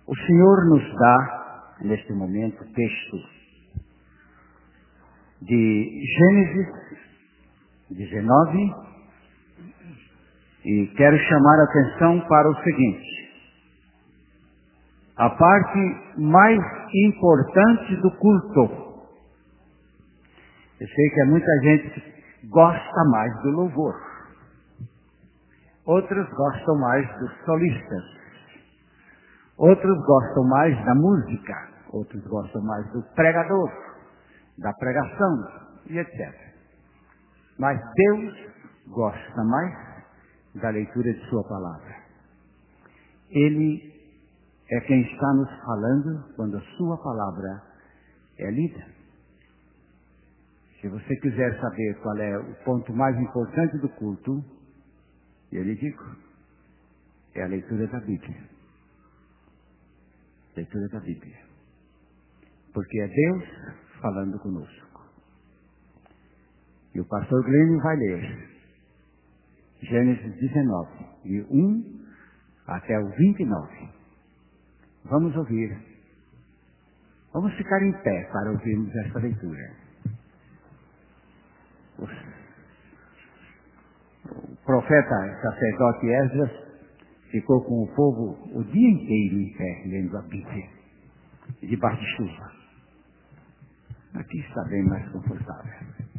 O Senhor nos dá, neste momento, textos de Gênesis 19 e quero chamar a atenção para o seguinte: a parte mais importante do culto. Eu sei que há muita gente que gosta mais do louvor, outros gostam mais dos solistas, outros gostam mais da música, outros gostam mais do pregador, da pregação e etc. Mas Deus gosta mais da leitura de sua palavra. Ele é quem está nos falando quando a sua palavra é lida. Se você quiser saber qual é o ponto mais importante do culto, eu lhe digo, é a leitura da Bíblia. Leitura da Bíblia. Porque é Deus falando conosco. E o pastor Glenn vai ler Gênesis 19, de 1 até o 29. Vamos ouvir. Vamos ficar em pé para ouvirmos esta leitura. O profeta sacerdote Esdras ficou com o povo o dia inteiro em pé, lendo a Bíblia, debaixo de chuva. Aqui está bem mais confortável.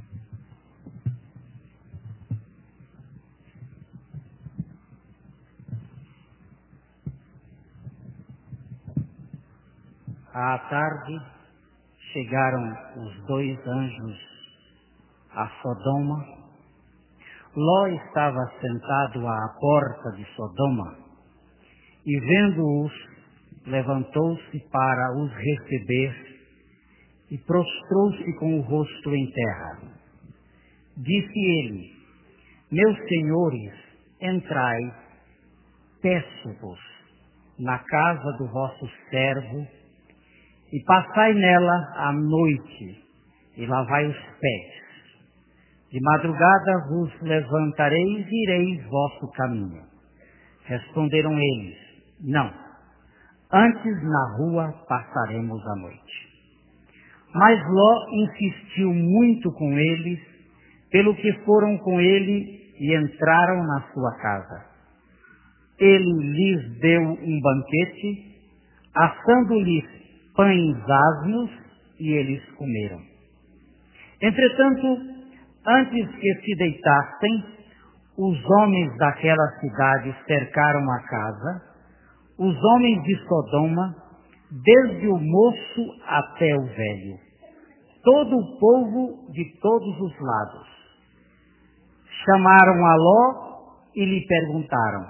À tarde, chegaram os dois anjos a Sodoma. Ló estava sentado à porta de Sodoma e, vendo-os, levantou-se para os receber e prostrou-se com o rosto em terra. Disse ele: meus senhores, entrai, peço-vos, na casa do vosso servo, e passai nela a noite, e lavai os pés. De madrugada vos levantareis e ireis vosso caminho. Responderam eles: não, antes na rua passaremos a noite. Mas Ló insistiu muito com eles, pelo que foram com ele e entraram na sua casa. Ele lhes deu um banquete, assando-lhes pães asmos, e eles comeram. Entretanto, antes que se deitassem, os homens daquela cidade cercaram a casa, os homens de Sodoma, desde o moço até o velho, todo o povo de todos os lados. Chamaram a Ló e lhe perguntaram: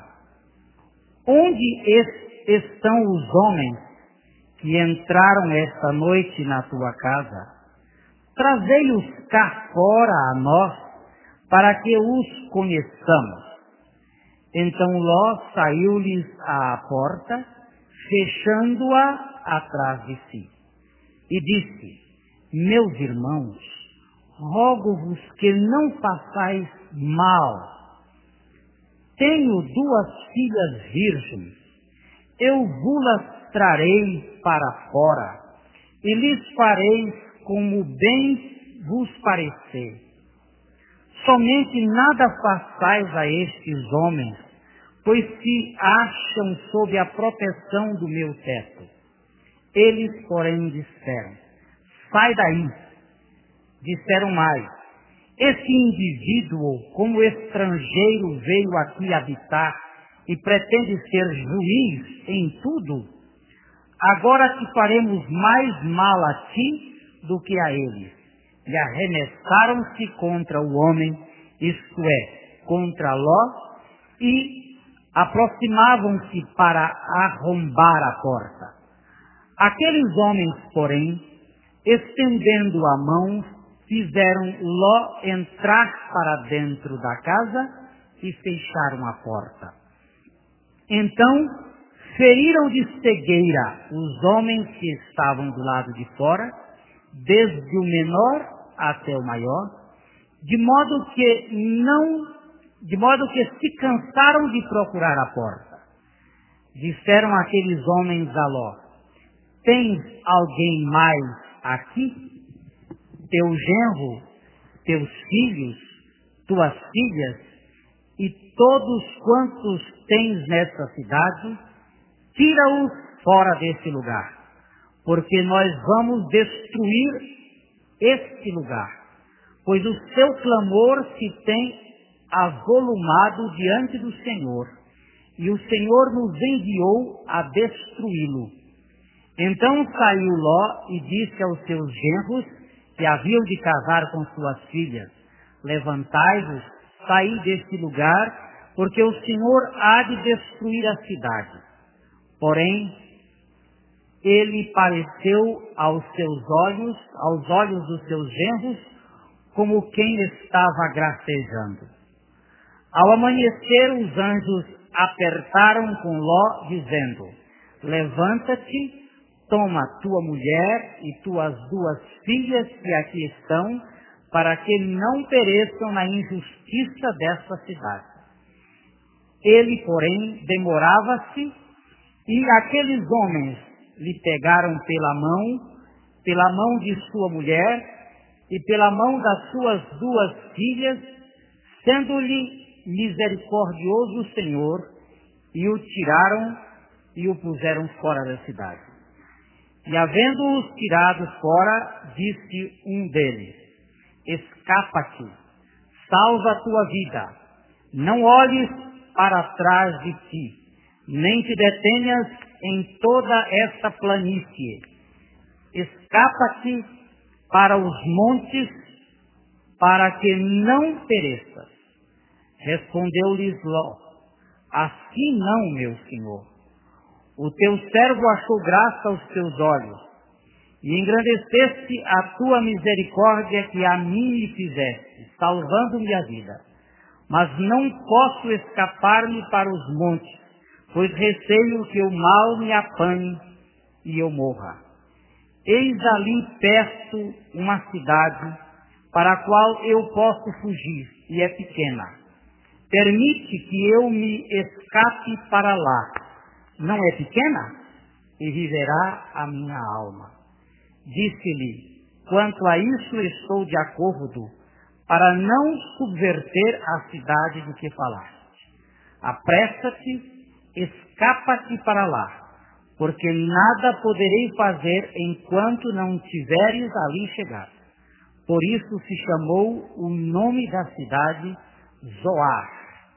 onde estão os homens que entraram esta noite na tua casa? Trazei-os cá fora a nós, para que os conheçamos. Então Ló saiu-lhes à porta, fechando-a atrás de si, e disse: meus irmãos, rogo-vos que não façais mal. Tenho 2 filhas virgens, eu vos-las trarei para fora, e lhes fareis como bem vos parecer. Somente nada façais a estes homens, pois se acham sob a proteção do meu teto. Eles, porém, disseram: sai daí. Disseram mais: esse indivíduo, como estrangeiro, veio aqui habitar e pretende ser juiz em tudo. Agora te faremos mais mal a ti do que a eles. E arremessaram-se contra o homem, isto é, contra Ló, e aproximavam-se para arrombar a porta. Aqueles homens, porém, estendendo a mão, fizeram Ló entrar para dentro da casa e fecharam a porta. Então, feriram de cegueira os homens que estavam do lado de fora, desde o menor até o maior, de modo que se cansaram de procurar a porta. disseram aqueles homens a Ló: tens alguém mais aqui? Teu genro, teus filhos, tuas filhas e todos quantos tens nesta cidade, tira-os fora desse lugar, porque nós vamos destruir este lugar, pois o seu clamor se tem avolumado diante do Senhor, e o Senhor nos enviou a destruí-lo. Então saiu Ló e disse aos seus genros, que haviam de casar com suas filhas: levantai-vos, saí deste lugar, porque o Senhor há de destruir a cidade. Porém, ele pareceu aos olhos dos seus genros, como quem estava gracejando. Ao amanhecer, os anjos apertaram com Ló, dizendo: levanta-te, toma tua mulher e tuas 2 filhas que aqui estão, para que não pereçam na injustiça desta cidade. Ele, porém, demorava-se, e aqueles homens lhe pegaram pela mão de sua mulher e pela mão das suas 2 filhas, sendo-lhe misericordioso o Senhor, e o tiraram e o puseram fora da cidade. E havendo-os tirado fora, disse um deles: escapa-te, salva a tua vida, não olhes para trás de ti, nem te detenhas em toda esta planície. Escapa-te para os montes, para que não pereças. Respondeu-lhes Ló: assim não, meu senhor. O teu servo achou graça aos teus olhos, e engrandeceste a tua misericórdia que a mim me fizeste, salvando-me a vida. Mas não posso escapar-me para os montes, pois receio que o mal me apanhe e eu morra. Eis ali perto uma cidade para a qual eu posso fugir, e é pequena. Permite que eu me escape para lá. Não é pequena? E viverá a minha alma. Disse-lhe: quanto a isso estou de acordo, para não subverter a cidade de que falaste. Apressa-te, escapa-te para lá, porque nada poderei fazer enquanto não tiveres ali chegado. Por isso se chamou o nome da cidade Zoar.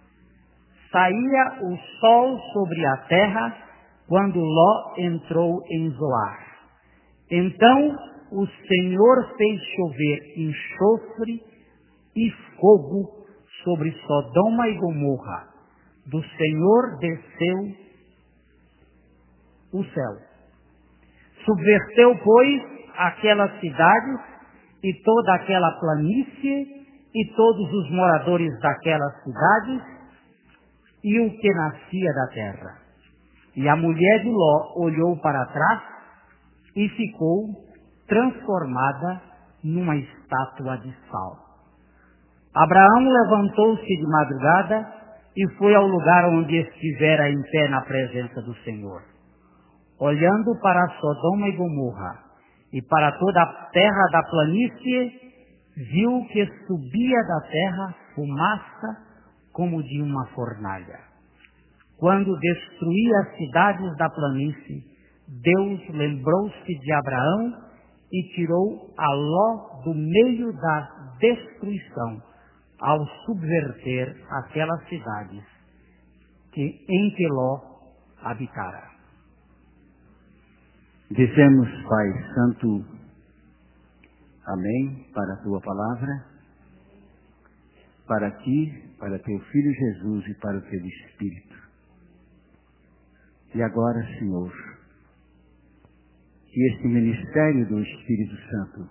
Saía o sol sobre a terra quando Ló entrou em Zoar. Então o Senhor fez chover enxofre e fogo sobre Sodoma e Gomorra. Do Senhor desceu o céu. Subverteu, pois, aquela cidade e toda aquela planície e todos os moradores daquela cidade e o que nascia da terra. E a mulher de Ló olhou para trás e ficou transformada numa estátua de sal. Abraão levantou-se de madrugada e foi ao lugar onde estivera em pé na presença do Senhor. Olhando para Sodoma e Gomorra e para toda a terra da planície, viu que subia da terra fumaça como de uma fornalha. Quando destruía as cidades da planície, Deus lembrou-se de Abraão e tirou a Ló do meio da destruição, ao subverter aquelas cidades em que Ló habitara. Dizemos, Pai Santo, amém, para a tua palavra, para ti, para teu Filho Jesus e para o teu Espírito. E agora, Senhor, que este ministério do Espírito Santo,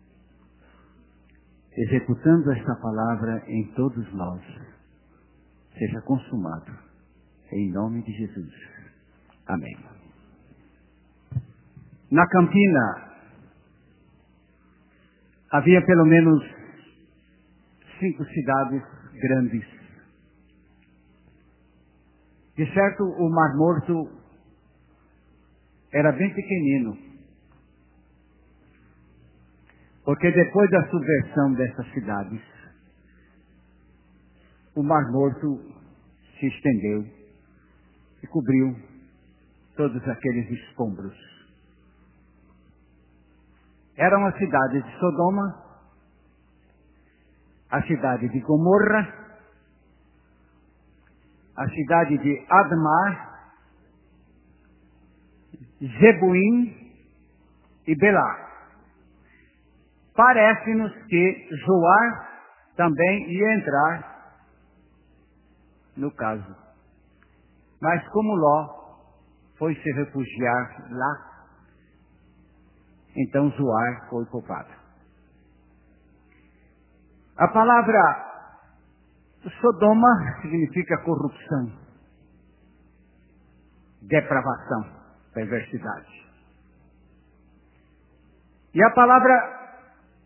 executando esta palavra em todos nós, seja consumado, em nome de Jesus. Amém. Na Campina, havia pelo menos 5 cidades grandes. De certo, o Mar Morto era bem pequenino, porque depois da subversão dessas cidades, o Mar Morto se estendeu e cobriu todos aqueles escombros. Eram as cidades de Sodoma, a cidade de Gomorra, a cidade de Admar, Zebuim e Belá. Parece-nos que Zoar também ia entrar no caso. Mas como Ló foi se refugiar lá, então Zoar foi poupado. A palavra Sodoma significa corrupção, depravação, perversidade. E a palavra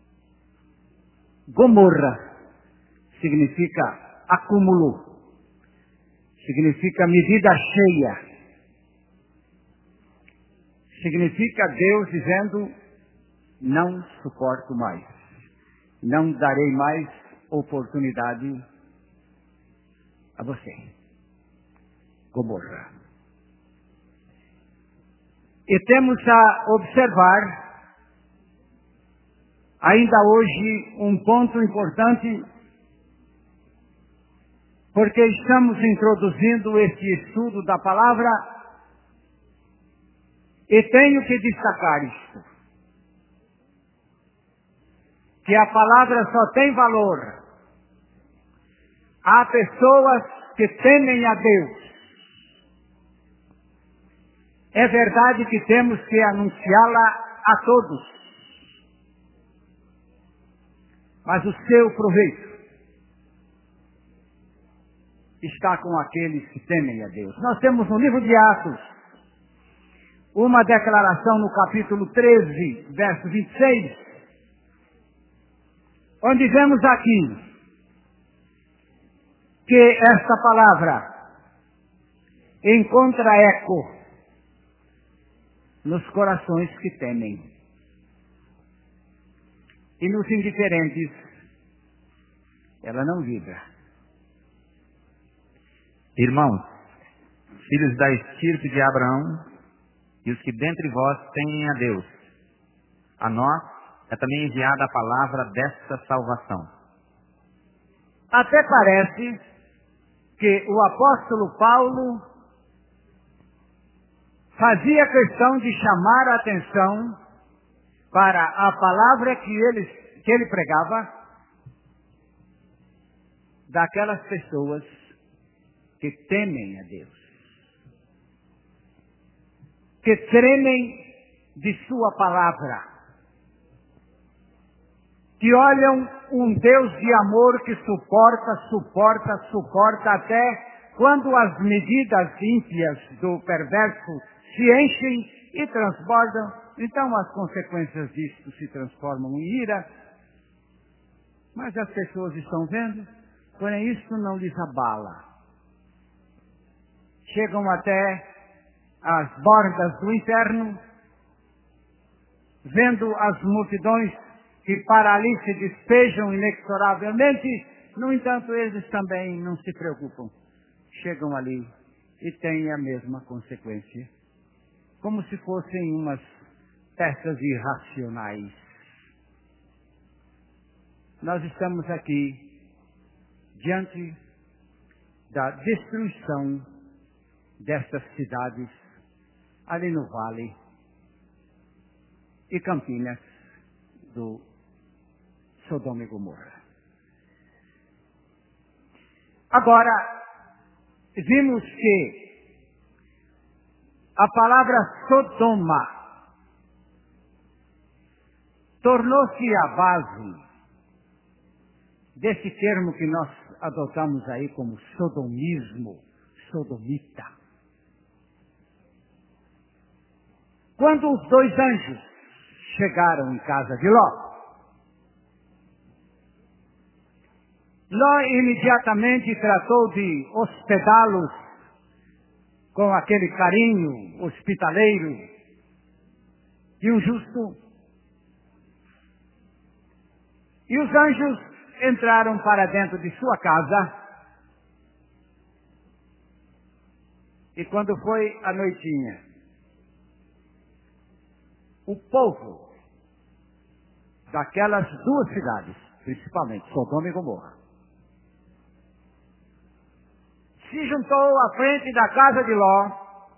Gomorra significa acúmulo, significa medida cheia, significa Deus dizendo, não suporto mais, não darei mais oportunidade a você. Gomorra. E temos a observar, ainda hoje, um ponto importante, porque estamos introduzindo este estudo da palavra, e tenho que destacar isto, que a palavra só tem valor. Há pessoas que temem a Deus. É verdade que temos que anunciá-la a todos. Mas o seu proveito está com aqueles que temem a Deus. Nós temos no livro de Atos uma declaração no capítulo 13, verso 26, onde vemos aqui que esta palavra encontra eco nos corações que temem. E nos indiferentes, ela não vibra. Irmãos, filhos da estirpe de Abraão, e os que dentre vós temem a Deus, a nós é também enviada a palavra desta salvação. Até parece que o apóstolo Paulo fazia questão de chamar a atenção para a palavra que ele pregava daquelas pessoas que temem a Deus, que tremem de sua palavra, que olham um Deus de amor que suporta até quando as medidas ímpias do perverso se enchem e transbordam, então as consequências disto se transformam em ira. Mas as pessoas estão vendo, porém isso não lhes abala. Chegam até as bordas do inferno, vendo as multidões que para ali se despejam inexoravelmente, no entanto eles também não se preocupam. Chegam ali e têm a mesma consequência, como se fossem umas peças irracionais. Nós estamos aqui diante da destruição destas cidades ali no Vale e Campinas do Sodoma e Gomorra. Agora, vimos que a palavra Sodoma tornou-se a base desse termo que nós adotamos aí como sodomismo, sodomita. Quando os dois anjos chegaram em casa de Ló, Ló imediatamente tratou de hospedá-los com aquele carinho hospitaleiro de um justo. E os anjos entraram para dentro de sua casa. E quando foi a noitinha, o povo daquelas duas cidades, principalmente Sodoma e Gomorra, se juntou à frente da casa de Ló,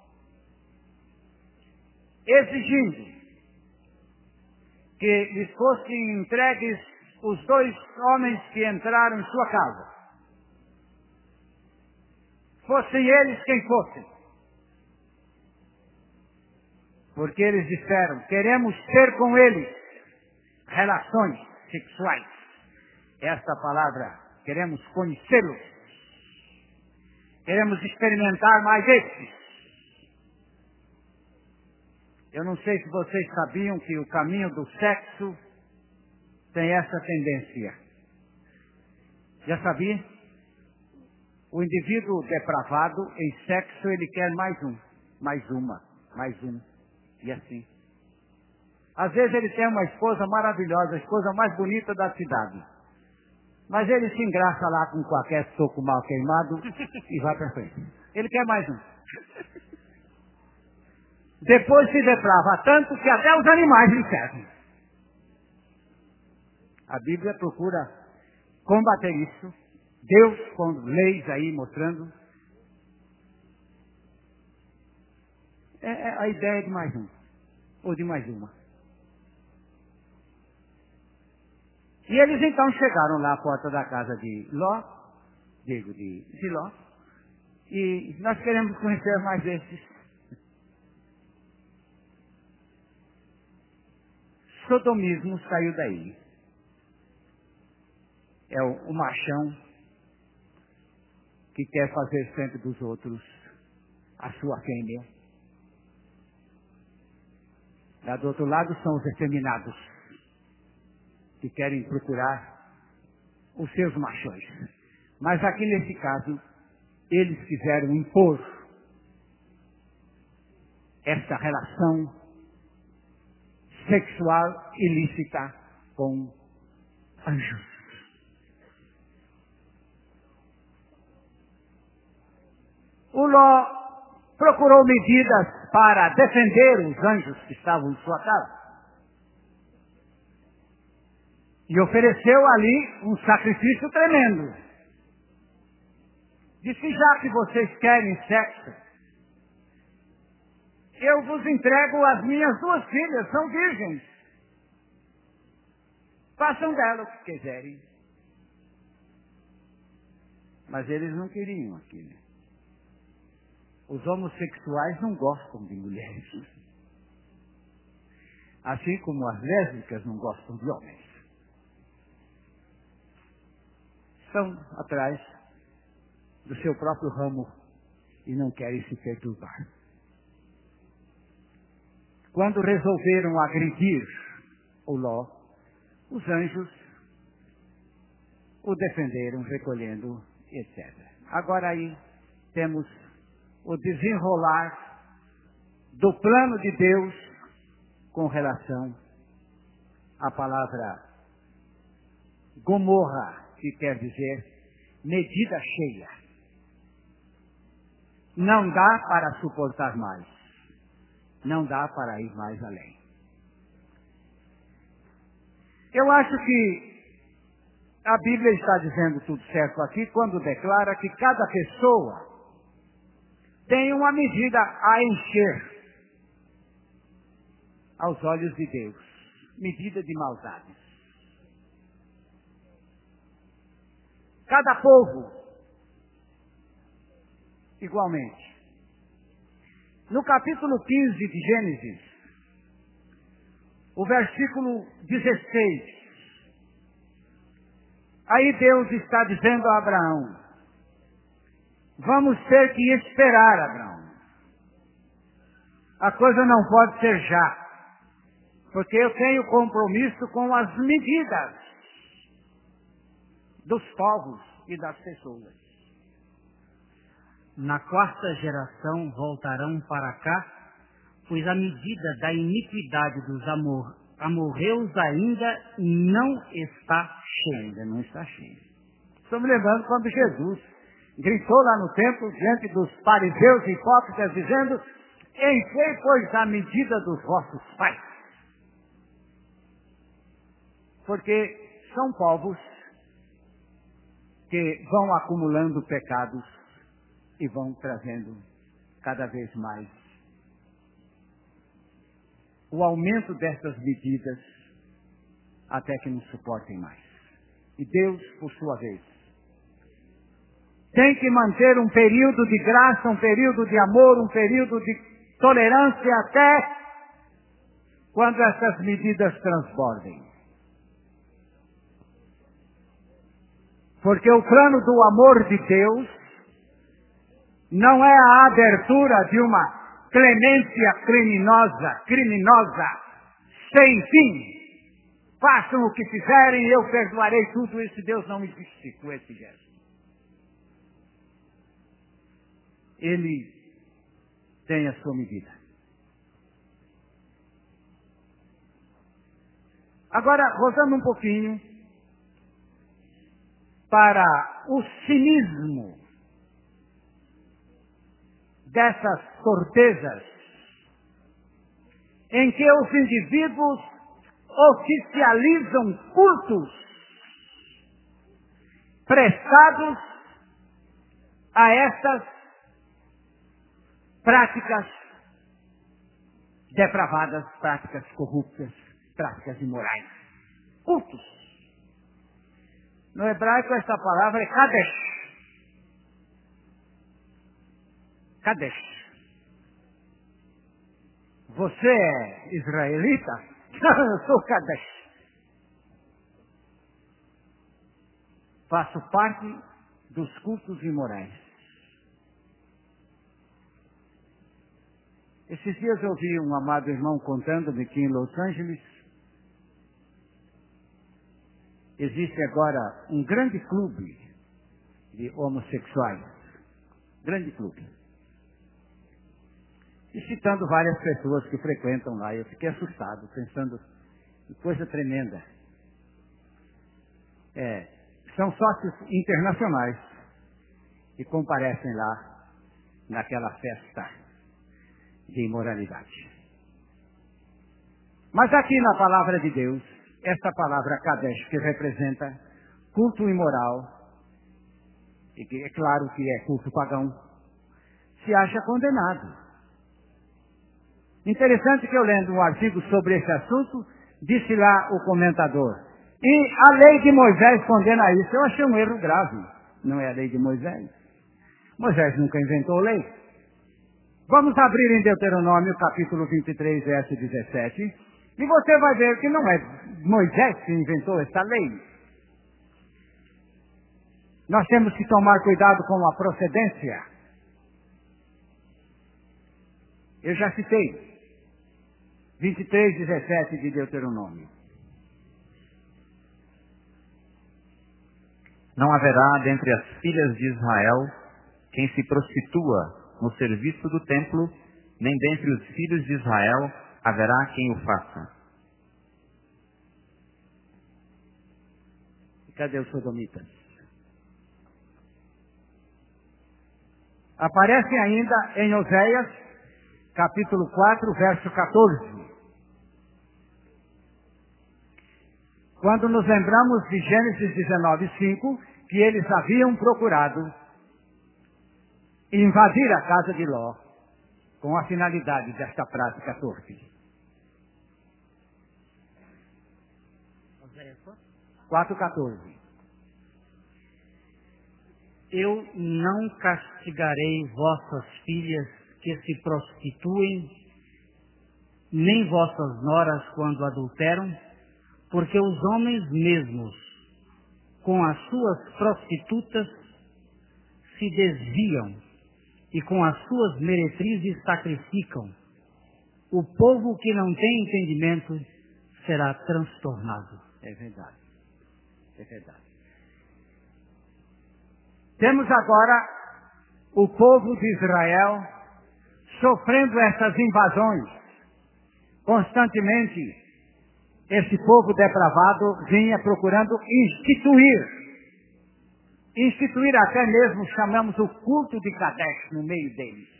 exigindo que lhes fossem entregues os dois homens que entraram em sua casa. Fossem eles quem fossem. Porque eles disseram, queremos ter com eles relações sexuais. Esta palavra, queremos conhecê-los. Queremos experimentar mais esses. Eu não sei se vocês sabiam que o caminho do sexo tem essa tendência. Já sabia? O indivíduo depravado em sexo, ele quer mais um, mais uma, mais um. E assim. Às vezes ele tem uma esposa maravilhosa, a esposa mais bonita da cidade. Mas ele se engraça lá com qualquer soco mal queimado e vai para frente. Ele quer mais um. Depois se deprava tanto que até os animais lhe servem. A Bíblia procura combater isso. Deus com leis aí mostrando. É a ideia de mais um. Ou de mais uma. E eles então chegaram lá à porta da casa de Ló, de Ló, e nós queremos conhecer mais esses. Sodomismo saiu daí. É o machão que quer fazer sempre dos outros a sua fêmea. Lá do outro lado são os efeminados, que querem procurar os seus machões. Mas aqui nesse caso, eles quiseram impor essa relação sexual ilícita com anjos. O Ló procurou medidas para defender os anjos que estavam em sua casa. E ofereceu ali um sacrifício tremendo. Disse, já que vocês querem sexo, eu vos entrego as minhas duas filhas, são virgens. Façam dela o que quiserem. Mas eles não queriam aquilo. Os homossexuais não gostam de mulheres. Assim como as lésbicas não gostam de homens. Estão atrás do seu próprio ramo e não querem se perturbar. Quando resolveram agredir o Ló, os anjos o defenderam, recolhendo, etc. Agora aí temos o desenrolar do plano de Deus com relação à palavra Gomorra, que quer dizer medida cheia. Não dá para suportar mais. Não dá para ir mais além. Eu acho que a Bíblia está dizendo tudo certo aqui quando declara que cada pessoa tem uma medida a encher aos olhos de Deus. Medida de maldade. Cada povo, igualmente. No capítulo 15 de Gênesis, o versículo 16, aí Deus está dizendo a Abraão, vamos ter que esperar, Abraão. A coisa não pode ser já, porque eu tenho compromisso com as medidas dos povos e das pessoas. na quarta geração voltarão para cá, pois a medida da iniquidade dos amorreus ainda não está cheia. Ainda não está cheia. Estou me lembrando quando Jesus gritou lá no templo, diante dos fariseus e hipócritas, dizendo: enchei, pois, a medida dos vossos pais. Porque são povos que vão acumulando pecados e vão trazendo cada vez mais o aumento dessas medidas até que não suportem mais. E Deus, por sua vez, tem que manter um período de graça, um período de amor, um período de tolerância até quando essas medidas transbordem. Porque o plano do amor de Deus não é a abertura de uma clemência criminosa, sem fim. Façam o que fizerem e eu perdoarei tudo. Esse Deus não existe com esse gesto. Ele tem a sua medida. Agora, rodando um pouquinho para o cinismo dessas cortezas, em que os indivíduos oficializam cultos prestados a essas práticas depravadas, práticas corruptas, práticas imorais. Cultos. No hebraico essa palavra é Kadesh. Kadesh. Você é israelita? Eu sou Kadesh. Faço parte dos cultos imorais. Esses dias eu vi um amado irmão contando-me que em Los Angeles existe agora um grande clube de homossexuais. Grande clube. E citando várias pessoas que frequentam lá. Eu fiquei assustado, pensando, que coisa tremenda. São sócios internacionais que comparecem lá naquela festa de imoralidade. Mas aqui na palavra de Deus, essa palavra Kadesh, que representa culto imoral, e que é claro que é culto pagão, se acha condenado. Interessante que eu lendo um artigo sobre esse assunto, disse lá o comentador, e a lei de Moisés condena isso. Eu achei um erro grave. Não é a lei de Moisés. Moisés nunca inventou lei. Vamos abrir em Deuteronômio, capítulo 23, verso 17, e você vai ver que não é Moisés que inventou essa lei. Nós temos que tomar cuidado com a procedência. Eu já citei 23, 17 de Deuteronômio. Não haverá dentre as filhas de Israel quem se prostitua no serviço do templo, nem dentre os filhos de Israel haverá quem o faça. E cadê os sodomitas? Aparece ainda em Oséias, capítulo 4, verso 14. Quando nos lembramos de Gênesis 19, 5, que eles haviam procurado invadir a casa de Ló com a finalidade desta prática torpe. 4,14. Eu não castigarei vossas filhas que se prostituem, nem vossas noras quando adulteram, porque os homens mesmos, com as suas prostitutas, se desviam e com as suas meretrizes sacrificam. O povo que não tem entendimento será transtornado. É verdade. É verdade. Temos agora o povo de Israel, sofrendo essas invasões, constantemente, esse povo depravado vinha procurando instituir até mesmo, chamamos o culto de Kadesh no meio deles.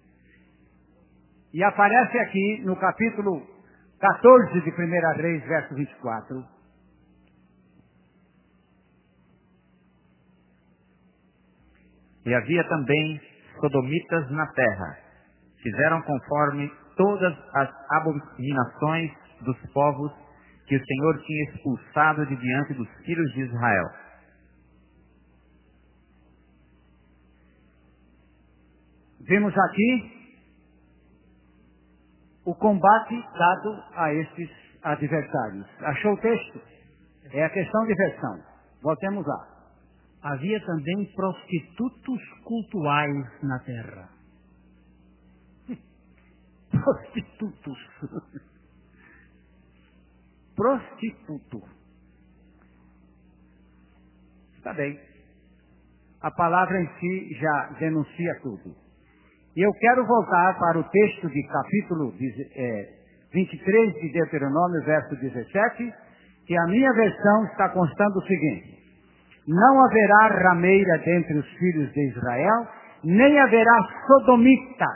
E aparece aqui no capítulo 14 de 1 Reis, verso 24. E havia também sodomitas na terra. Fizeram conforme todas as abominações dos povos que o Senhor tinha expulsado de diante dos filhos de Israel. Vimos aqui o combate dado a estes adversários. Achou o texto? É a questão de versão. Voltemos lá. Havia também prostitutos cultuais na terra. Prostitutos. Prostituto. Está bem. A palavra em si já denuncia tudo. E eu quero voltar para o texto de capítulo 23 de Deuteronômio, verso 17, que a minha versão está constando o seguinte: não haverá rameira dentre os filhos de Israel, nem haverá sodomita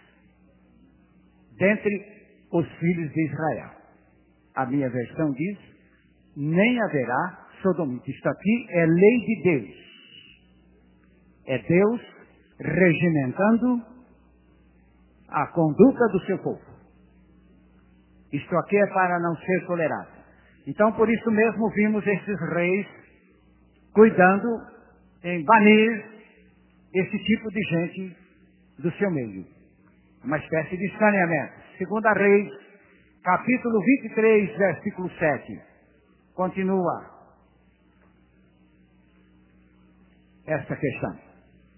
dentre os filhos de Israel. A minha versão diz, nem haverá sodomita. Isto aqui é lei de Deus. É Deus regimentando a conduta do seu povo. Isto aqui é para não ser tolerado. Então, por isso mesmo, vimos esses reis cuidando em banir esse tipo de gente do seu meio. Uma espécie de saneamento. 2 Reis, capítulo 23, versículo 7. Continua esta questão.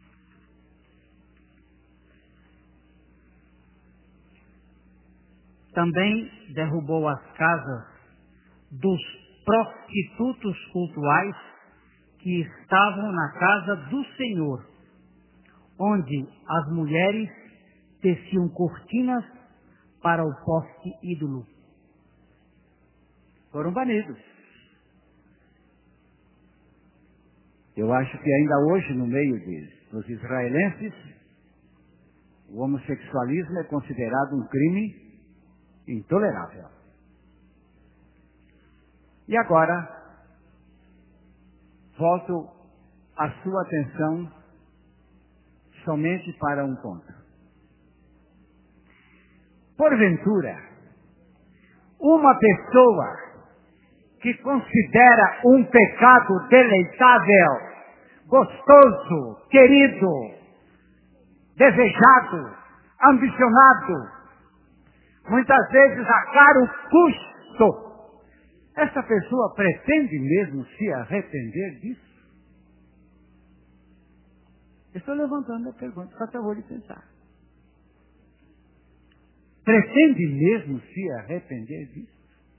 Também derrubou as casas dos prostitutos cultuais que estavam na casa do Senhor, onde as mulheres teciam cortinas para o poste ídolo. Foram banidos. Eu acho que ainda hoje, no meio dos israelenses, o homossexualismo é considerado um crime intolerável. E agora, volto a sua atenção somente para um ponto. Porventura, uma pessoa que considera um pecado deleitável, gostoso, querido, desejado, ambicionado, muitas vezes a caro custo, essa pessoa pretende mesmo se arrepender disso? Estou levantando a pergunta, só acabou de pensar. Pretende mesmo se arrepender disso?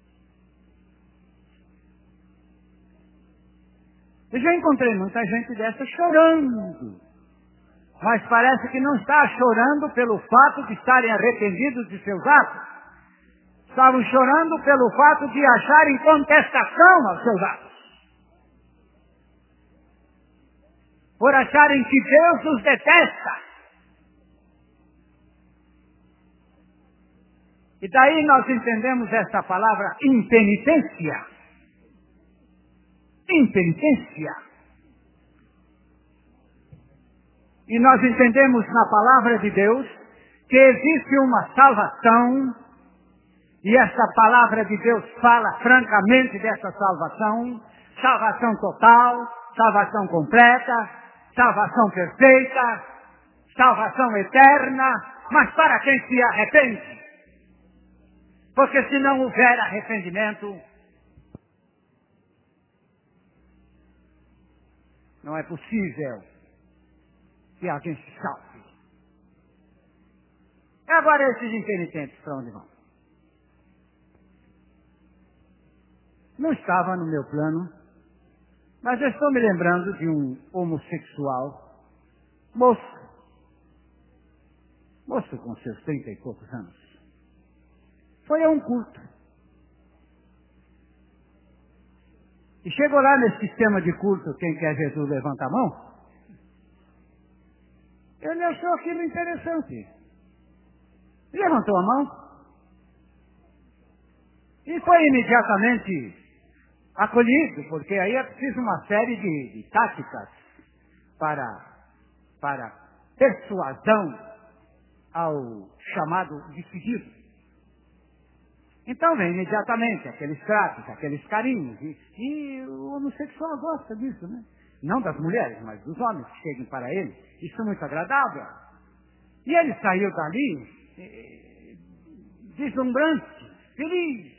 Eu já encontrei muita gente dessa chorando. Mas parece que não está chorando pelo fato de estarem arrependidos de seus atos. Estavam chorando pelo fato de acharem contestação aos seus atos. Por acharem que Deus os detesta. E daí nós entendemos esta palavra impenitência. Impenitência. E nós entendemos na palavra de Deus que existe uma salvação, e essa palavra de Deus fala francamente dessa salvação, salvação total, salvação completa, salvação perfeita, salvação eterna, mas para quem se arrepende. Porque se não houver arrependimento, não é possível que alguém se salve. E agora esses impenitentes para onde vão? Não estava no meu plano, mas eu estou me lembrando de um homossexual, moço, moço com seus 30 e poucos anos. Foi a um culto. E chegou lá nesse sistema de culto, quem quer Jesus levanta a mão. Ele achou aquilo interessante. Levantou a mão. E foi imediatamente acolhido, porque aí é preciso uma série de táticas para persuasão ao chamado decidido. Então vem imediatamente aqueles tratos, aqueles carinhos. E o homossexual gosta disso, né? Não das mulheres, mas dos homens que cheguem para ele. Isso é muito agradável. E ele saiu dali deslumbrante, feliz.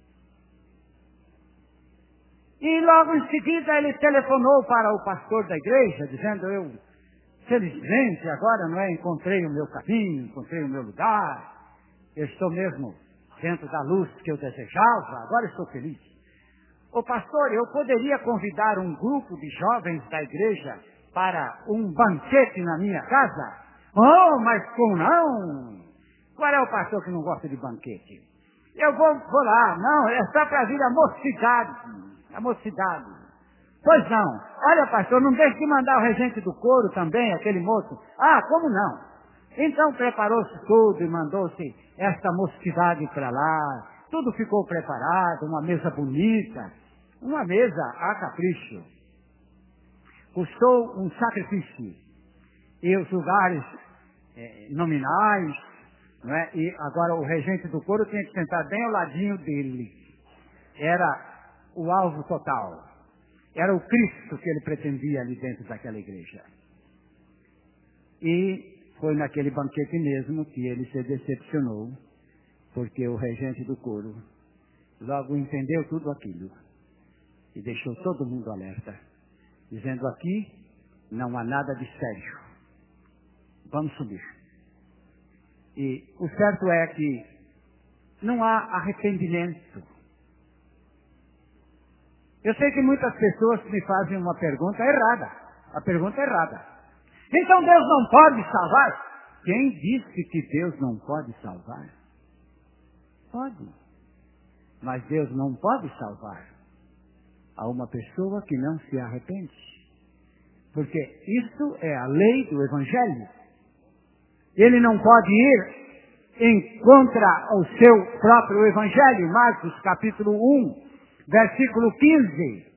E logo em seguida ele telefonou para o pastor da igreja, dizendo, eu, felizmente, agora encontrei o meu caminho, encontrei o meu lugar. Eu estou mesmo dentro da luz que eu desejava, agora estou feliz. Ô pastor, eu poderia convidar um grupo de jovens da igreja para um banquete na minha casa? Oh, mas como não? Qual é o pastor que não gosta de banquete? Eu vou lá, não, é só para vir a mocidade. Pois não, olha pastor, não deixe de mandar o regente do coro também, aquele moço. Ah, como não? Então preparou-se tudo e mandou-se esta mocidade para lá. Tudo ficou preparado, uma mesa bonita, uma mesa a capricho. Custou um sacrifício. E os lugares nominais, não é? E agora o regente do coro tinha que sentar bem ao ladinho dele. Era o alvo total. Era o Cristo que ele pretendia ali dentro daquela igreja. E foi naquele banquete mesmo que ele se decepcionou, porque o regente do coro logo entendeu tudo aquilo e deixou todo mundo alerta, dizendo, aqui não há nada de sério. Vamos subir. E o certo é que não há arrependimento. Eu sei que muitas pessoas me fazem uma pergunta errada. A pergunta é errada. Então Deus não pode salvar? Quem disse que Deus não pode salvar? Pode. Mas Deus não pode salvar a uma pessoa que não se arrepende. Porque isso é a lei do Evangelho. Ele não pode ir em contra o seu próprio Evangelho. Marcos capítulo 1, versículo 15.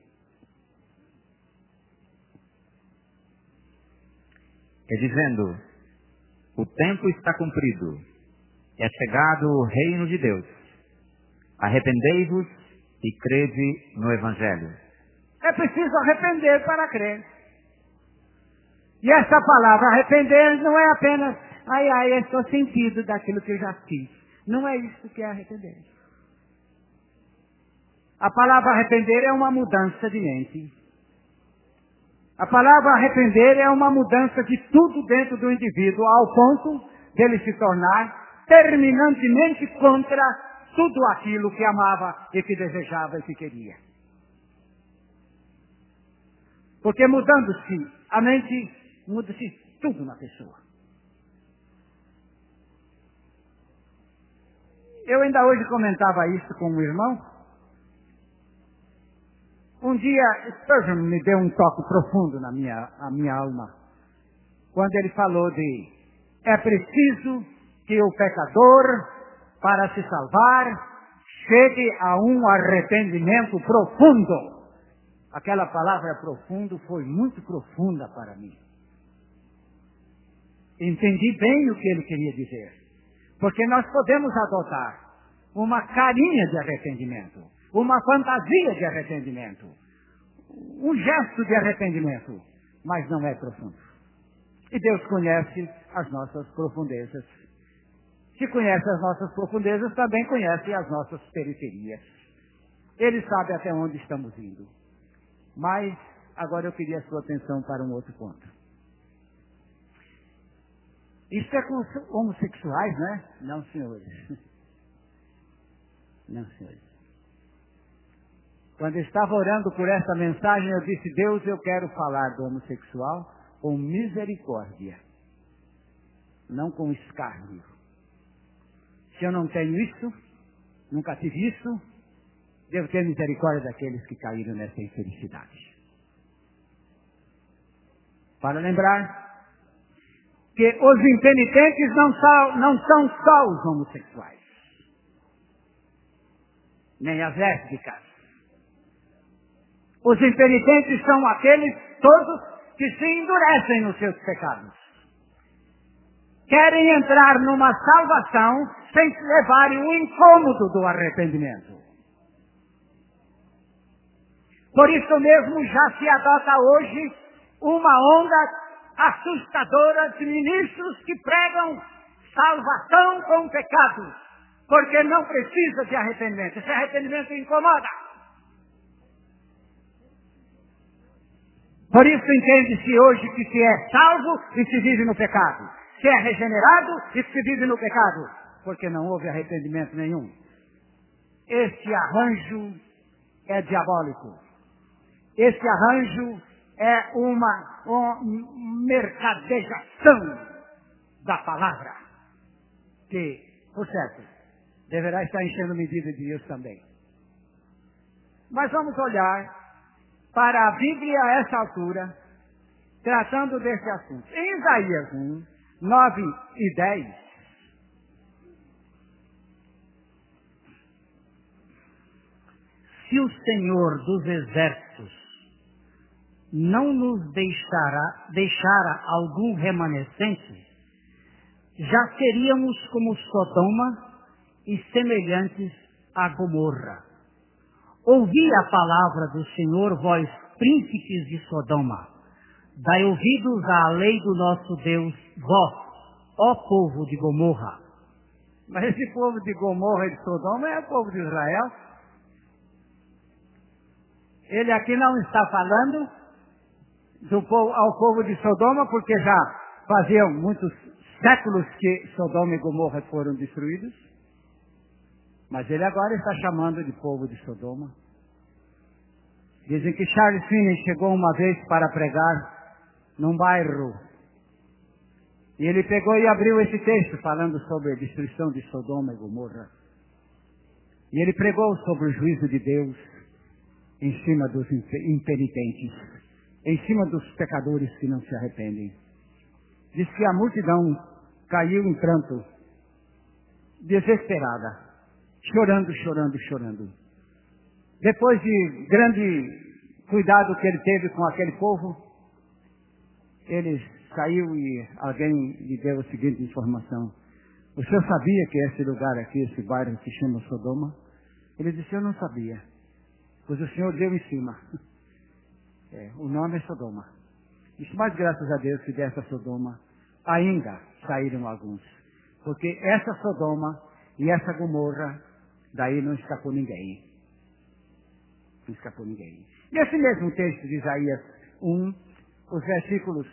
É dizendo, o tempo está cumprido, é chegado o reino de Deus. Arrependei-vos e crede no Evangelho. É preciso arrepender para crer. E essa palavra arrepender não é apenas, eu estou sentido daquilo que eu já fiz. Não é isso que é arrepender. A palavra arrepender é uma mudança de mente. A palavra arrepender é uma mudança de tudo dentro do indivíduo, ao ponto dele se tornar terminantemente contra tudo aquilo que amava e que desejava e que queria. Porque mudando-se a mente, muda-se tudo na pessoa. Eu ainda hoje comentava isso com um irmão. Um dia, Spurgeon me deu um toque profundo na minha alma, quando ele falou é preciso que o pecador, para se salvar, chegue a um arrependimento profundo. Aquela palavra profundo foi muito profunda para mim. Entendi bem o que ele queria dizer, porque nós podemos adotar uma carinha de arrependimento, uma fantasia de arrependimento, um gesto de arrependimento, mas não é profundo. E Deus conhece as nossas profundezas. Se conhece as nossas profundezas, também conhece as nossas periferias. Ele sabe até onde estamos indo. Mas, agora eu queria a sua atenção para um outro ponto. Isso é com os homossexuais, né? Não, senhores. Não, senhores. Quando eu estava orando por essa mensagem, eu disse, Deus, eu quero falar do homossexual com misericórdia. não com escárnio. Se eu não tenho isso, nunca tive isso, devo ter misericórdia daqueles que caíram nessa infelicidade. Para lembrar que os impenitentes não são só os homossexuais, nem as lésbicas. Os impenitentes são aqueles todos que se endurecem nos seus pecados. Querem entrar numa salvação sem se levarem o incômodo do arrependimento. Por isso mesmo já se adota hoje uma onda assustadora de ministros que pregam salvação com pecado, porque não precisa de arrependimento. Esse arrependimento incomoda. Por isso entende-se hoje que se é salvo e se vive no pecado. Se é regenerado e se vive no pecado. Porque não houve arrependimento nenhum. Este arranjo é diabólico. Este arranjo é uma mercadejação da palavra. Que, por certo, deverá estar enchendo medida de Deus também. Mas vamos olhar para a Bíblia a essa altura, tratando desse assunto. Em Isaías 1, 9 e 10, se o Senhor dos Exércitos não nos deixara algum remanescente, já seríamos como Sodoma e semelhantes a Gomorra. Ouvi a palavra do Senhor, vós príncipes de Sodoma. Dai ouvidos à lei do nosso Deus, vós, ó povo de Gomorra. Mas esse povo de Gomorra e de Sodoma é o povo de Israel. Ele aqui não está falando ao povo de Sodoma, porque já faziam muitos séculos que Sodoma e Gomorra foram destruídos. Mas ele agora está chamando de povo de Sodoma. Dizem que Charles Finney chegou uma vez para pregar num bairro. E ele pegou e abriu esse texto falando sobre a destruição de Sodoma e Gomorra. E ele pregou sobre o juízo de Deus em cima dos impenitentes, em cima dos pecadores que não se arrependem. Diz que a multidão caiu em pranto, desesperada, chorando, chorando, chorando. Depois de grande cuidado que ele teve com aquele povo, ele saiu e alguém lhe deu a seguinte informação: o senhor sabia que esse lugar aqui, esse bairro se chama Sodoma? Ele disse: eu não sabia, pois o senhor deu em cima. O nome é Sodoma. Disse: mas graças a Deus que dessa Sodoma ainda saíram alguns, porque essa Sodoma e essa Gomorra, daí não escapou ninguém. Não escapou ninguém. E esse mesmo texto de Isaías 1, os versículos...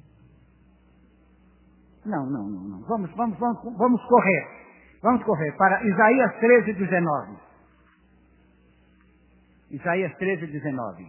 Não. Vamos correr. Vamos correr para Isaías 13, 19. Isaías 13, 19.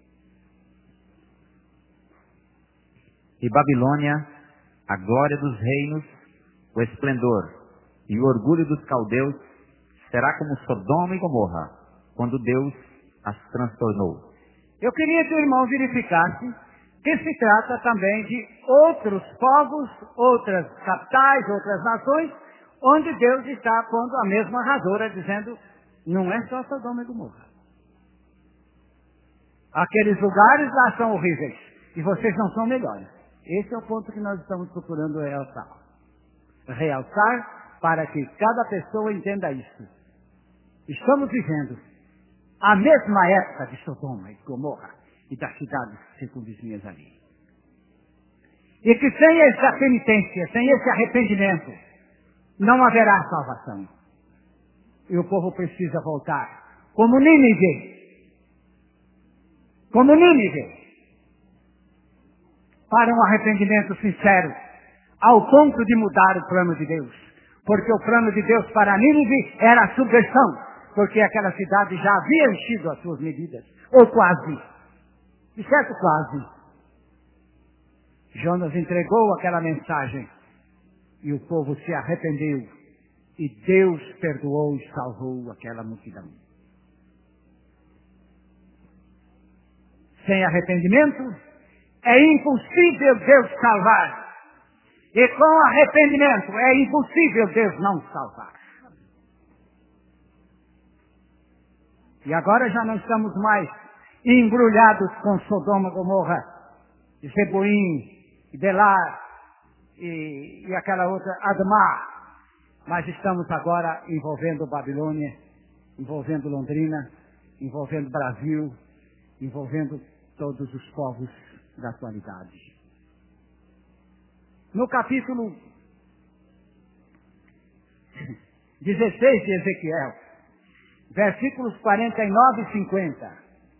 E Babilônia, a glória dos reinos, o esplendor e o orgulho dos caldeus, será como Sodoma e Gomorra, quando Deus as transtornou. Eu queria que o irmão verificasse que se trata também de outros povos, outras capitais, outras nações, onde Deus está pondo a mesma rasoura, dizendo: não é só Sodoma e Gomorra. Aqueles lugares lá são horríveis, e vocês não são melhores. Esse é o ponto que nós estamos procurando realçar. Realçar para que cada pessoa entenda isso. Estamos vivendo a mesma época de Sodoma e Gomorra e das cidades circunvizinhas ali. E que sem essa penitência, sem esse arrependimento, não haverá salvação. E o povo precisa voltar como Nínive. Como Nínive. Para um arrependimento sincero, ao ponto de mudar o plano de Deus. Porque o plano de Deus para Nínive era a subversão, porque aquela cidade já havia enchido as suas medidas, ou quase. De certo, quase. Jonas entregou aquela mensagem E o povo se arrependeu. E Deus perdoou e salvou aquela multidão. Sem arrependimento, é impossível Deus salvar. E com arrependimento, é impossível Deus não salvar. E agora já não estamos mais embrulhados com Sodoma, Gomorra, e Zeboim, e Belar, e aquela outra, Admar. Mas estamos agora envolvendo Babilônia, envolvendo Londrina, envolvendo Brasil, envolvendo todos os povos da atualidade. No capítulo 16 de Ezequiel, versículos 49 e 50,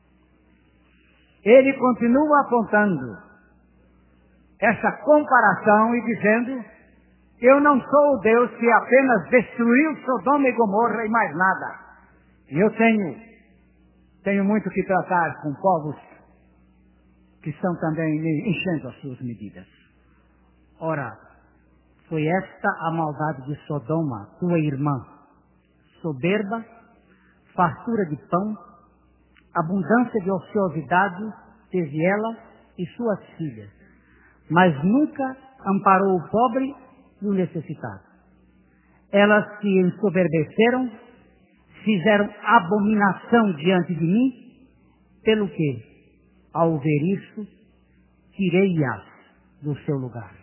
ele continua apontando essa comparação e dizendo: eu não sou o Deus que apenas destruiu Sodoma e Gomorra e mais nada. E eu tenho muito que tratar com povos que estão também enchendo as suas medidas. Ora, foi esta a maldade de Sodoma, tua irmã: soberba, fartura de pão, abundância de ociosidade teve ela e suas filhas, mas nunca amparou o pobre e o necessitado. Elas se ensoberbeceram, fizeram abominação diante de mim, pelo que, ao ver isso, tirei-as do seu lugar.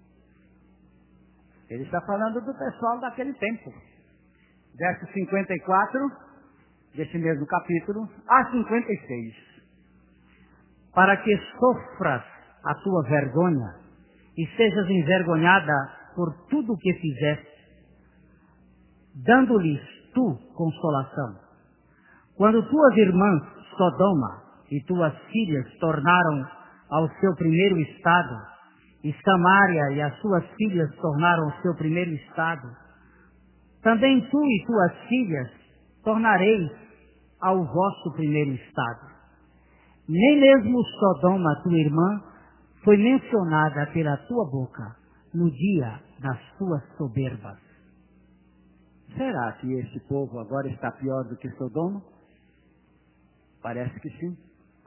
Ele está falando do pessoal daquele tempo. Verso 54, desse mesmo capítulo, a 56. Para que sofras a tua vergonha e sejas envergonhada por tudo o que fizeste, dando-lhes tu consolação. Quando tuas irmãs Sodoma e tuas filhas tornaram ao seu primeiro estado, e Samaria e as suas filhas tornaram ao seu primeiro estado, também tu e tuas filhas tornareis ao vosso primeiro estado. Nem mesmo Sodoma, tua irmã, foi mencionada pela tua boca no dia das tuas soberbas. Será que esse povo agora está pior do que Sodoma? Parece que sim.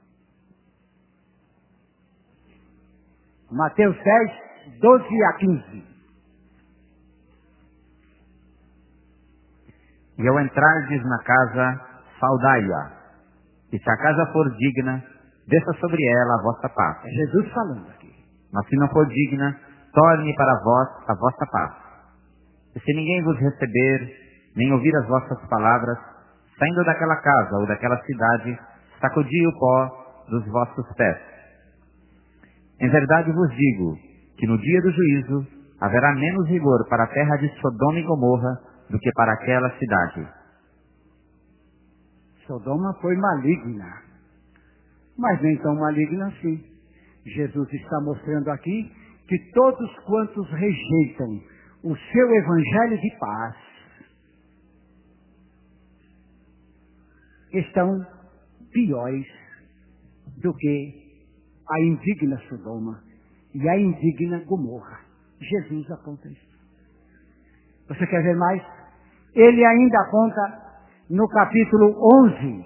Mateus 10, 12 a 15. E ao entrardes na casa, saudai-a. E se a casa for digna, desça sobre ela a vossa paz. É Jesus falando aqui. Mas se não for digna, torne para vós a vossa paz. E se ninguém vos receber, nem ouvir as vossas palavras, saindo daquela casa ou daquela cidade, sacudi o pó dos vossos pés. Em verdade vos digo, que no dia do juízo, haverá menos rigor para a terra de Sodoma e Gomorra do que para aquela cidade. Sodoma foi maligna, mas nem tão maligna assim. Jesus está mostrando aqui que todos quantos rejeitam o seu evangelho de paz estão piores do que a indigna Sodoma e a indigna Gomorra. Jesus aponta isso. Você quer ver mais? Ele ainda aponta no capítulo 11,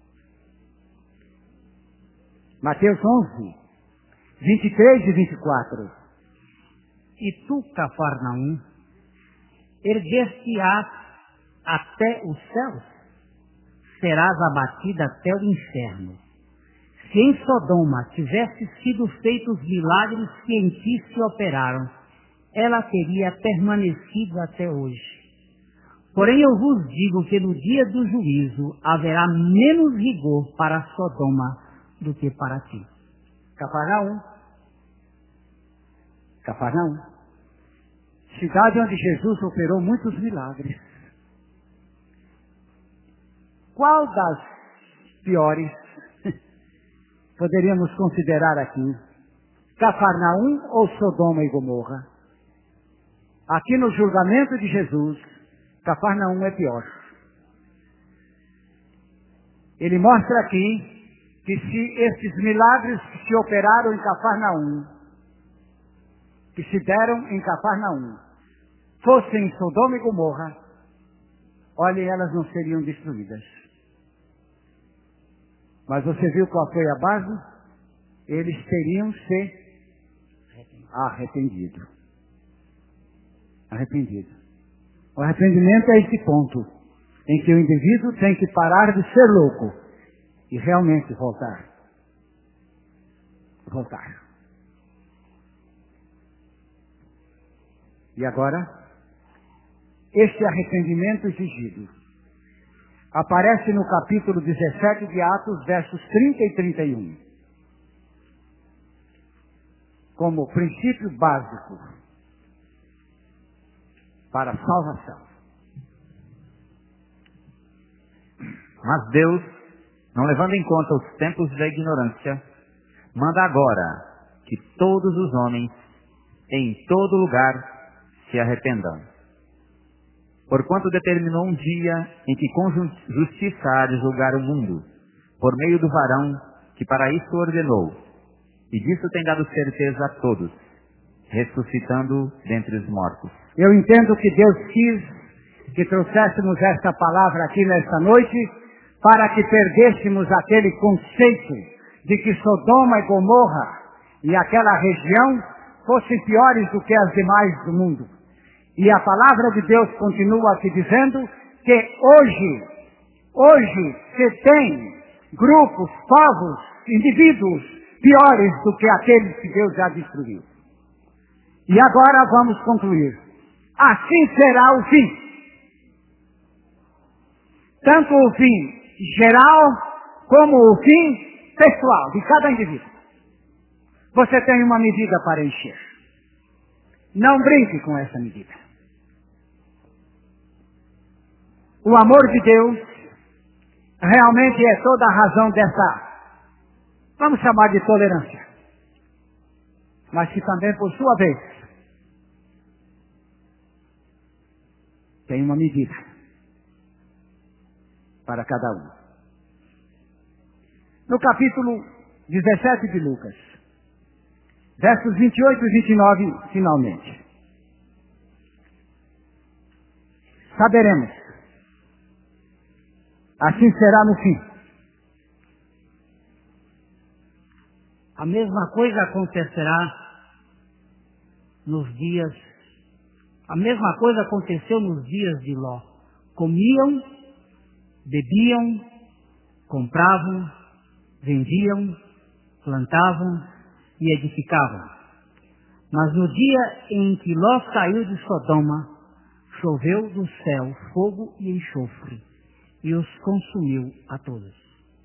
Mateus 11, 23 e 24. E tu, Cafarnaum, erguer-te-ás até os céus, serás abatida até o inferno. Se em Sodoma tivessem sido feitos milagres que em ti se operaram, ela teria permanecido até hoje. Porém eu vos digo que no dia do juízo haverá menos rigor para Sodoma do que para ti. Cafarnaum, cidade onde Jesus operou muitos milagres. Qual das piores poderíamos considerar aqui? Cafarnaum ou Sodoma e Gomorra? Aqui no julgamento de Jesus, Cafarnaum é pior. Ele mostra aqui que se esses milagres que se operaram em Cafarnaum, que se deram em Cafarnaum, fossem Sodoma e Gomorra, olhem, elas não seriam destruídas. Mas você viu qual foi a base? Eles teriam se arrependido. Arrependido. O arrependimento é esse ponto em que o indivíduo tem que parar de ser louco e realmente voltar. Voltar. E agora, este arrependimento exigido aparece no capítulo 17 de Atos, versos 30 e 31, como princípio básico para a salvação. Mas Deus, não levando em conta os tempos da ignorância, manda agora que todos os homens, em todo lugar, se arrependam. Porquanto determinou um dia em que com justiça há de julgar o mundo, por meio do varão que para isso ordenou, e disso tem dado certeza a todos, ressuscitando dentre os mortos. Eu entendo que Deus quis que trouxéssemos esta palavra aqui nesta noite, para que perdêssemos aquele conceito de que Sodoma e Gomorra e aquela região fossem piores do que as demais do mundo. E a palavra de Deus continua aqui dizendo que hoje se tem grupos, povos, indivíduos piores do que aqueles que Deus já destruiu. E agora vamos concluir. Assim será o fim. Tanto o fim geral como o fim pessoal de cada indivíduo. Você tem uma medida para encher. Não brinque com essa medida. O amor de Deus realmente é toda a razão dessa, vamos chamar de tolerância. Mas que também, por sua vez, tem uma medida para cada um. No capítulo 17 de Lucas, versos 28 e 29, finalmente. Saberemos. Assim será no fim. A mesma coisa acontecerá nos dias, a mesma coisa aconteceu nos dias de Ló. Comiam, bebiam, compravam, vendiam, plantavam e edificavam. Mas no dia em que Ló saiu de Sodoma, choveu do céu fogo e enxofre, e os consumiu a todos.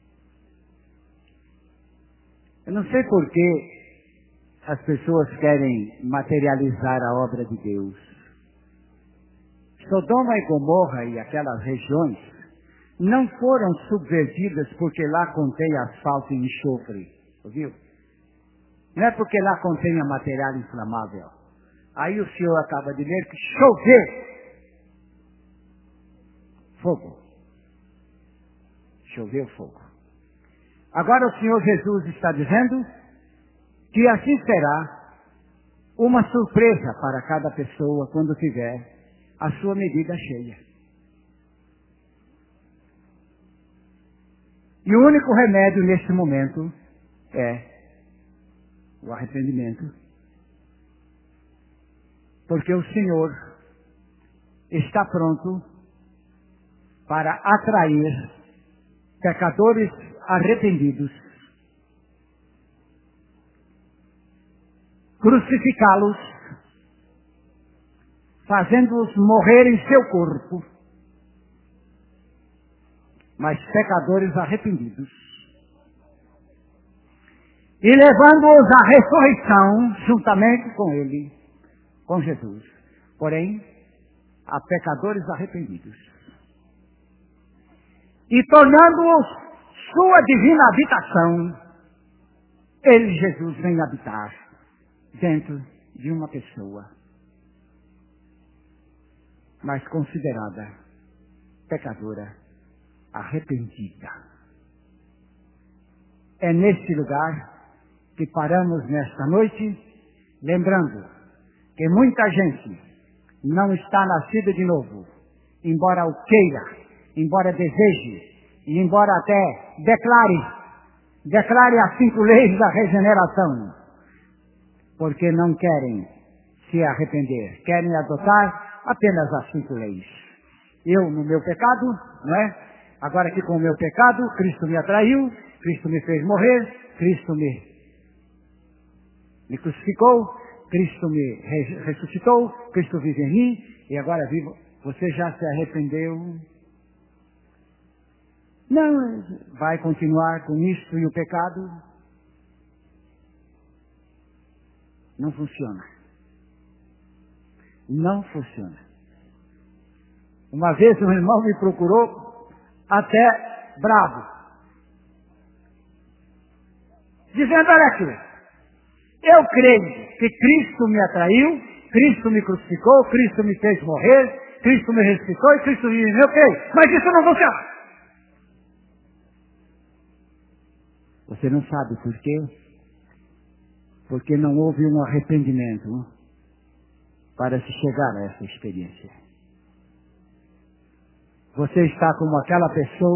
Eu não sei por que as pessoas querem materializar a obra de Deus. Sodoma e Gomorra e aquelas regiões não foram subvertidas porque lá contém asfalto e enxofre, ouviu? Não é porque lá contenha material inflamável. Aí o senhor acaba de ler que choveu fogo. Choveu fogo. Agora o Senhor Jesus está dizendo que assim será uma surpresa para cada pessoa quando tiver a sua medida cheia. E o único remédio neste momento é o arrependimento. Porque o Senhor está pronto para atrair pecadores arrependidos, crucificá-los, fazendo-os morrer em seu corpo, mas pecadores arrependidos, e levando-os à ressurreição juntamente com ele, com Jesus, porém a pecadores arrependidos, e tornando-os sua divina habitação, ele, Jesus, vem habitar dentro de uma pessoa, mas considerada pecadora, arrependida. É neste lugar que paramos nesta noite, lembrando que muita gente não está nascido de novo, embora o queira, embora deseje, e embora até declare as 5 leis da regeneração, porque não querem se arrepender, querem adotar apenas as 5 leis. Eu, no meu pecado, não é? Agora aqui com o meu pecado, Cristo me atraiu, Cristo me fez morrer, Cristo me crucificou, Cristo me ressuscitou, Cristo vive em mim, e agora vivo. Você já se arrependeu? Não, vai continuar com isto e o pecado? Não funciona. Não funciona. Uma vez um irmão me procurou, até bravo, dizendo, olha aqui, eu creio que Cristo me atraiu, Cristo me crucificou, Cristo me fez morrer, Cristo me ressuscitou e Cristo vive em mim, eu creio, mas isso não funciona. Você não sabe por quê? Porque não houve um arrependimento para se chegar a essa experiência. Você está como aquela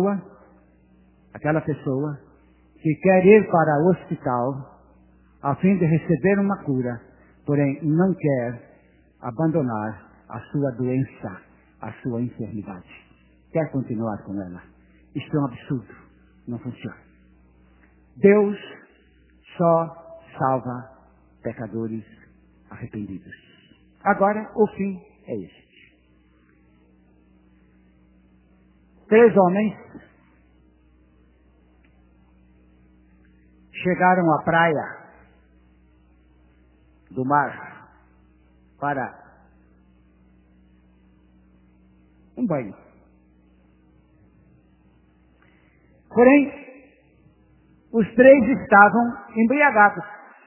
pessoa que quer ir para o hospital a fim de receber uma cura, porém não quer abandonar a sua doença, a sua enfermidade. Quer continuar com ela. Isto é um absurdo. Não funciona. Deus só salva pecadores arrependidos. Agora, o fim é este. 3 homens chegaram à praia do mar para um banho. Porém, os 3 estavam embriagados.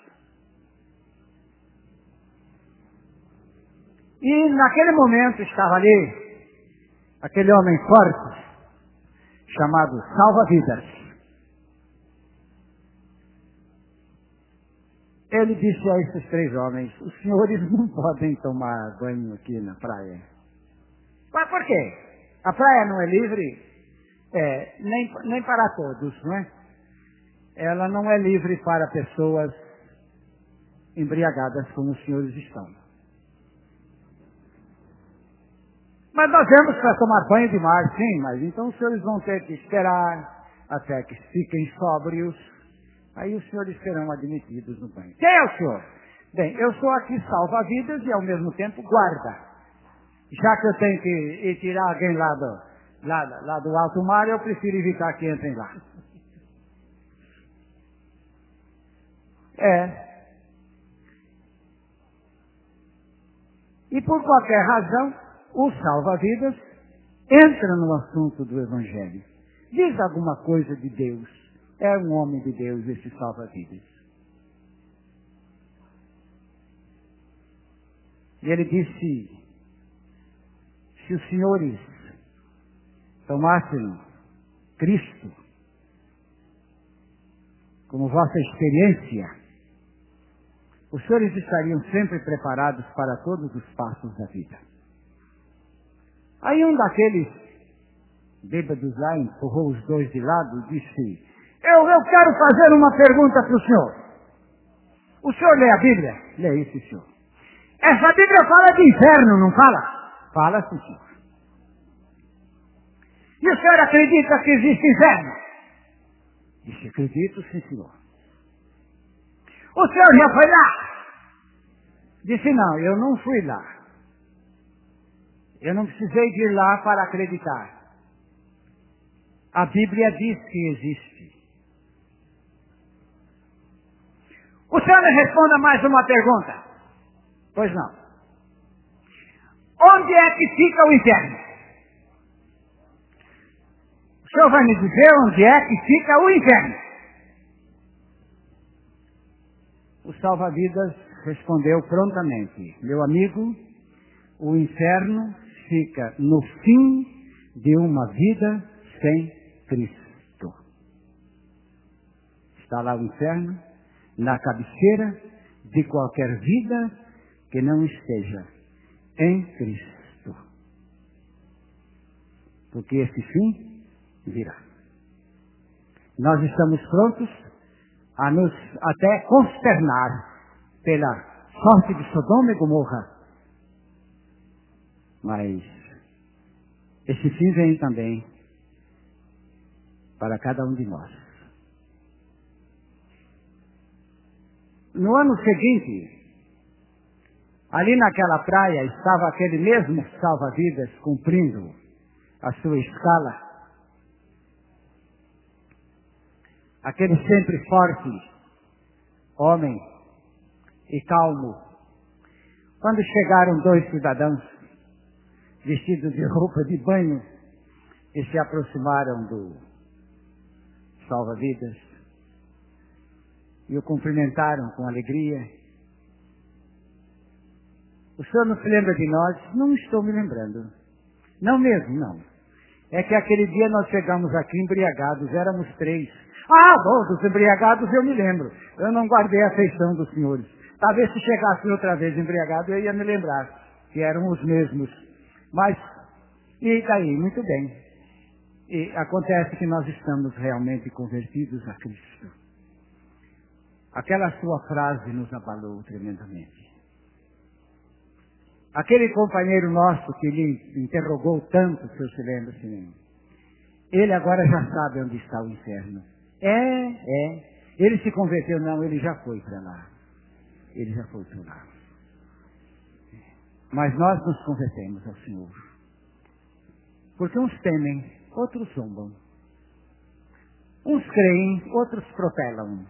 E naquele momento estava ali aquele homem forte, chamado Salva-Vidas. Ele disse a esses 3 homens, os senhores não podem tomar banho aqui na praia. Mas por quê? A praia não é livre? Nem para todos, não é? Ela não é livre para pessoas embriagadas como os senhores estão. Mas nós vemos para tomar banho de mar, sim, mas então os senhores vão ter que esperar até que fiquem sóbrios. Aí os senhores serão admitidos no banho. Quem é o senhor? Bem, eu sou aqui salva-vidas e ao mesmo tempo guarda. Já que eu tenho que ir tirar alguém lá do alto mar, eu prefiro evitar que entrem lá. E por qualquer razão, o salva-vidas entra no assunto do Evangelho. Diz alguma coisa de Deus. É um homem de Deus, esse salva-vidas. E ele disse, se os senhores tomassem Cristo como vossa experiência, os senhores estariam sempre preparados para todos os passos da vida. Aí um daqueles bêbados lá empurrou os 2 de lado e disse, eu quero fazer uma pergunta para o senhor. O senhor lê a Bíblia? Lê isso, senhor. Essa Bíblia fala de inferno, não fala? Fala, sim, senhor. E o senhor acredita que existe inferno? Disse, acredito, sim, senhor. O senhor já foi lá? Disse, não, eu não fui lá. Eu não precisei de ir lá para acreditar. A Bíblia diz que existe. O senhor me responda mais uma pergunta. Pois não. Onde é que fica o inferno? O senhor vai me dizer onde é que fica o inferno? O salva-vidas respondeu prontamente, meu amigo, o inferno fica no fim de uma vida sem Cristo. Está lá o inferno, na cabeceira de qualquer vida que não esteja em Cristo. Porque esse fim virá. Nós estamos prontos a nos até consternar pela sorte de Sodoma e Gomorra. Mas esse fim vem também para cada um de nós. No ano seguinte, ali naquela praia estava aquele mesmo salva-vidas cumprindo a sua escala. Aquele sempre forte homem e calmo. Quando chegaram dois cidadãos vestidos de roupa de banho e se aproximaram do salva-vidas e o cumprimentaram com alegria. O senhor não se lembra de nós? Não estou me lembrando. Não mesmo, não. É que aquele dia nós chegamos aqui embriagados, éramos 3. Ah, bom, dos embriagados eu me lembro. Eu não guardei a afeição dos senhores. Talvez se chegasse outra vez embriagado eu ia me lembrar que eram os mesmos. Mas, e daí? Muito bem. E acontece que nós estamos realmente convertidos a Cristo. Aquela sua frase nos abalou tremendamente. Aquele companheiro nosso que lhe interrogou tanto, se eu se lembra, assim, ele agora já sabe onde está o inferno. Ele se converteu, não, ele já foi para lá. Ele já foi para lá. Mas nós nos convertemos ao Senhor. Porque uns temem, outros zombam. Uns creem, outros protelam.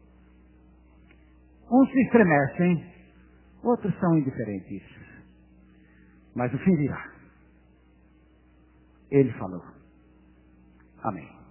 Uns se estremecem, outros são indiferentes. Mas o fim virá. Ele falou. Amém.